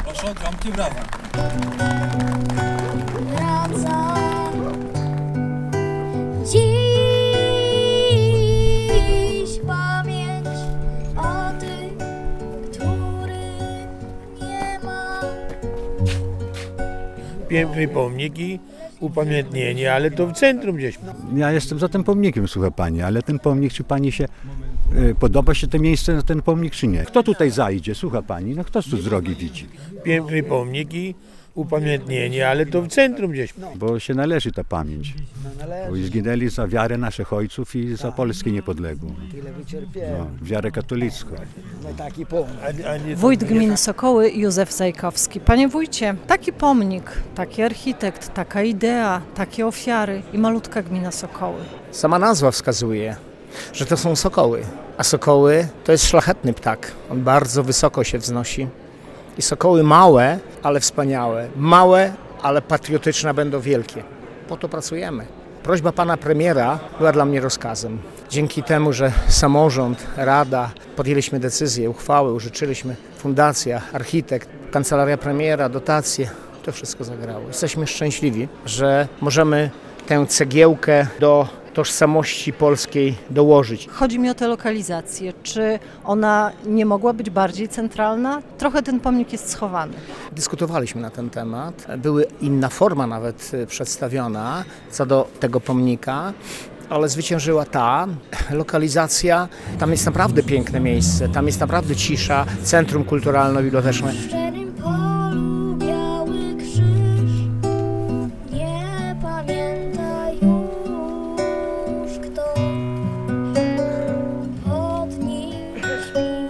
Proszę, gromkie brawa. Wracam dziś pamięć o tych, których nie ma. Piękne pomniki, upamiętnienie, ale to w centrum gdzieś. Ja jestem za tym pomnikiem, słucha pani, ale ten pomnik, czy pani się podoba się to miejsce na ten pomnik, czy nie? Kto tutaj zajdzie, słucha pani? No kto tu z drogi widzi? Piękne pomniki, upamiętnienie, ale to w centrum gdzieś. Bo się należy ta pamięć. Bo zginęli za wiarę naszych ojców i za Polskę niepodległą. No, wiarę katolicką. Wójt gminy Sokoły Józef Zajkowski. Panie wójcie, taki pomnik, taki architekt, taka idea, takie ofiary i malutka gmina Sokoły. Sama nazwa wskazuje, że to są sokoły, a sokoły to jest szlachetny ptak. On bardzo wysoko się wznosi. I sokoły małe, ale wspaniałe. Małe, ale patriotyczne będą wielkie. Po to pracujemy. Prośba pana premiera była dla mnie rozkazem. Dzięki temu, że samorząd, rada, podjęliśmy decyzję, uchwałę, użyczyliśmy, fundacja, architekt, kancelaria premiera, dotacje, to wszystko zagrało. Jesteśmy szczęśliwi, że możemy tę cegiełkę do tożsamości polskiej dołożyć. Chodzi mi o tę lokalizację. Czy ona nie mogła być bardziej centralna? Trochę ten pomnik jest schowany. Dyskutowaliśmy na ten temat. Była inna forma nawet przedstawiona co do tego pomnika, ale zwyciężyła ta lokalizacja. Tam jest naprawdę piękne miejsce, tam jest naprawdę cisza, centrum kulturalno-biblioteczne. W szczerym polu biały krzyż nie pamięta już kto pod nim śpi.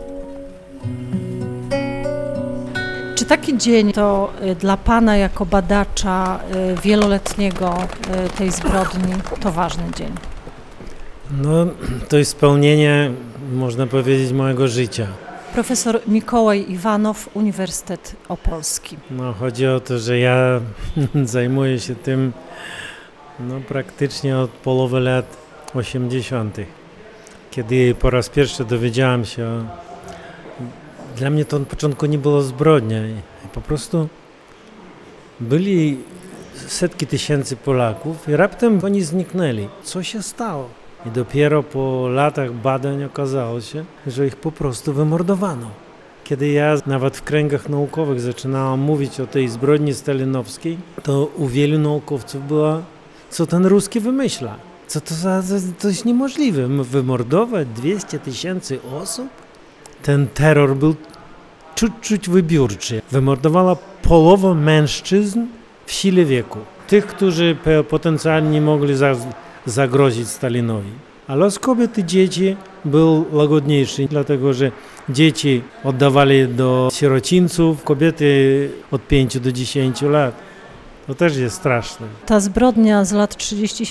Czy taki dzień to dla pana jako badacza wieloletniego tej zbrodni to ważny dzień? No, to jest spełnienie, można powiedzieć, mojego życia. Profesor Mikołaj Iwanow, Uniwersytet Opolski. No, chodzi o to, że ja zajmuję się tym praktycznie od połowy lat 80. Kiedy po raz pierwszy dowiedziałem się, dla mnie to na początku nie było zbrodnia. Po prostu byli setki tysięcy Polaków i raptem oni zniknęli. Co się stało? I dopiero po latach badań okazało się, że ich po prostu wymordowano. Kiedy ja nawet w kręgach naukowych zaczynałem mówić o tej zbrodni stalinowskiej, to u wielu naukowców była, co ten Ruski wymyśla. Co to za, to jest niemożliwe, wymordować 200 tysięcy osób? Ten terror był czuć wybiórczy. Wymordowała połowę mężczyzn w sile wieku. Tych, którzy potencjalnie mogli zagrozić Stalinowi. A los kobiet i dzieci był łagodniejszy, dlatego że dzieci oddawali do sierocińców, kobiety od 5 do 10 lat. To też jest straszne. Ta zbrodnia z lat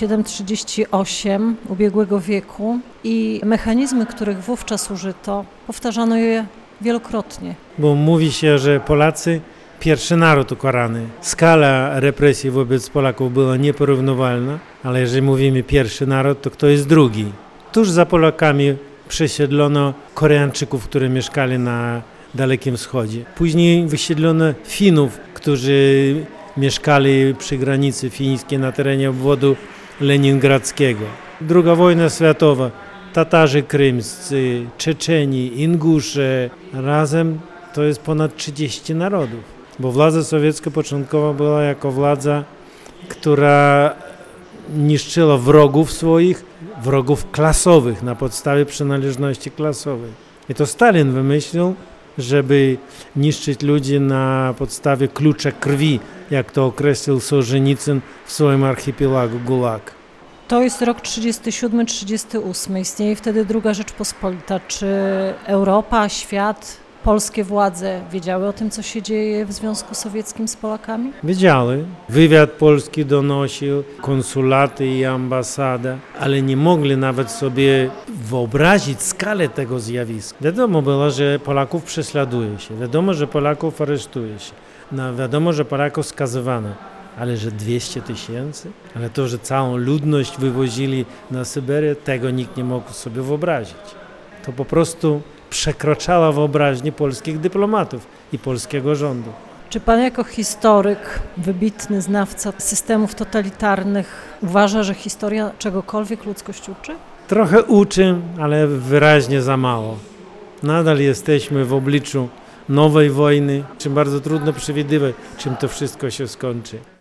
37-38 ubiegłego wieku i mechanizmy, których wówczas użyto, powtarzano je wielokrotnie. Bo mówi się, że Polacy pierwszy naród ukarany. Skala represji wobec Polaków była nieporównywalna, ale jeżeli mówimy pierwszy naród, to kto jest drugi? Tuż za Polakami przesiedlono Koreańczyków, którzy mieszkali na Dalekim Wschodzie. Później wysiedlono Finów, którzy mieszkali przy granicy fińskiej na terenie obwodu leningradzkiego. Druga wojna światowa, Tatarzy krymscy, Czeczeni, Ingusze, razem to jest ponad 30 narodów. Bo władza sowiecka początkowa była jako władza, która niszczyła wrogów swoich, wrogów klasowych na podstawie przynależności klasowej. I to Stalin wymyślił, żeby niszczyć ludzi na podstawie klucza krwi, jak to określił Sołżenicyn w swoim archipelagu Gulag. To jest rok 37-38. Istnieje wtedy II Rzeczpospolita. Czy Europa, świat, polskie władze wiedziały o tym, co się dzieje w Związku Sowieckim z Polakami? Wiedziały. Wywiad polski donosił, konsulaty i ambasada, ale nie mogli nawet sobie wyobrazić skalę tego zjawiska. Wiadomo było, że Polaków prześladuje się, wiadomo, że Polaków aresztuje się, wiadomo, że Polaków skazywano. Ale że 200 tysięcy? Ale to, że całą ludność wywozili na Syberię, tego nikt nie mógł sobie wyobrazić. To po prostu przekraczała wyobraźnię polskich dyplomatów i polskiego rządu. Czy pan jako historyk, wybitny znawca systemów totalitarnych uważa, że historia czegokolwiek ludzkość uczy? Trochę uczy, ale wyraźnie za mało. Nadal jesteśmy w obliczu nowej wojny, czym bardzo trudno przewidywać, czym to wszystko się skończy.